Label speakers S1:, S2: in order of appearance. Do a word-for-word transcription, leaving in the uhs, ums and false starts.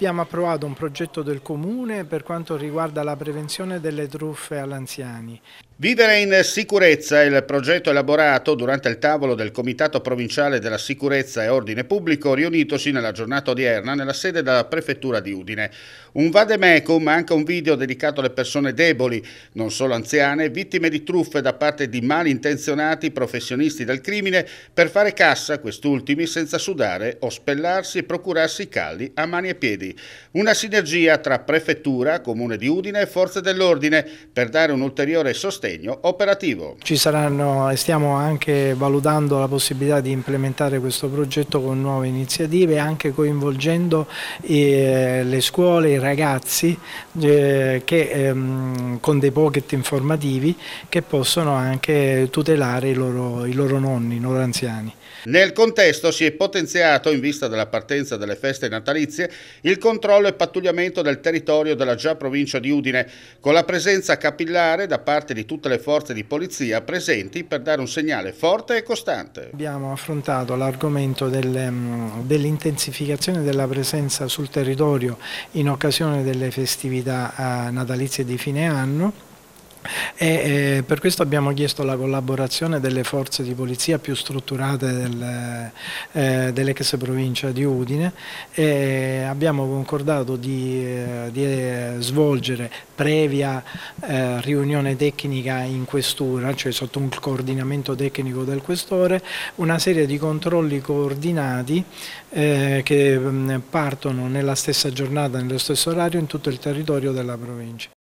S1: Abbiamo approvato un progetto del Comune per quanto riguarda la prevenzione delle truffe agli anziani.
S2: Vivere in sicurezza è il progetto elaborato durante il tavolo del Comitato Provinciale della Sicurezza e Ordine Pubblico riunitosi nella giornata odierna nella sede della Prefettura di Udine. Un vademecum, ma anche un video dedicato alle persone deboli, non solo anziane, vittime di truffe da parte di malintenzionati professionisti del crimine per fare cassa quest'ultimi senza sudare o spellarsi e procurarsi i calli a mani e piedi. Una sinergia tra Prefettura, Comune di Udine e Forze dell'Ordine per dare un ulteriore sostegno operativo.
S1: Ci saranno e stiamo anche valutando la possibilità di implementare questo progetto con nuove iniziative, anche coinvolgendo eh, le scuole, i ragazzi eh, che, ehm, con dei pocket informativi che possono anche tutelare i loro, i loro nonni, i loro anziani.
S2: Nel contesto si è potenziato, in vista della partenza delle feste natalizie, il controllo e pattugliamento del territorio della già provincia di Udine, con la presenza capillare da parte di tutte le forze di polizia presenti per dare un segnale forte e costante.
S1: Abbiamo affrontato l'argomento dell'intensificazione della presenza sul territorio in occasione delle festività natalizie di fine anno. E eh, per questo abbiamo chiesto la collaborazione delle forze di polizia più strutturate del, eh, dell'ex provincia di Udine e abbiamo concordato di, eh, di eh, svolgere previa eh, riunione tecnica in questura, cioè sotto un coordinamento tecnico del questore, una serie di controlli coordinati eh, che mh, partono nella stessa giornata, nello stesso orario in tutto il territorio della provincia.